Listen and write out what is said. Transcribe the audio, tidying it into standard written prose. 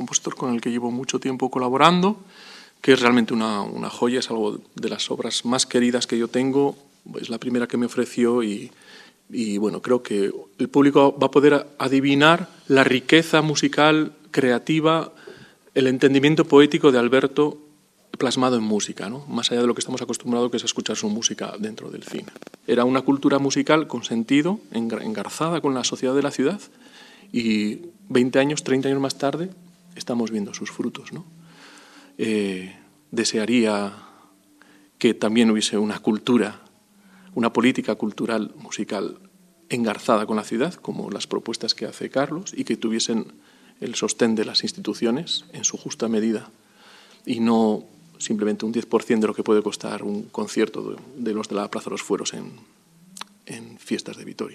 compositor con el que llevo mucho tiempo colaborando, que es realmente una joya, es algo de las obras más queridas que yo tengo, es la primera que me ofreció y bueno, creo que el público va a poder adivinar la riqueza musical, creativa, el entendimiento poético de Alberto plasmado en música, ¿no? Más allá de lo que estamos acostumbrados, que es escuchar su música dentro del cine. Era una cultura musical con sentido, engarzada con la sociedad de la ciudad, y 20 años, 30 años más tarde, estamos viendo sus frutos, ¿no? Desearía que también hubiese una cultura, una política cultural musical engarzada con la ciudad, como las propuestas que hace Carlos, y que tuviesen el sostén de las instituciones en su justa medida, y no simplemente un 10% de lo que puede costar un concierto de los de la Plaza de los Fueros en fiestas de Vitoria.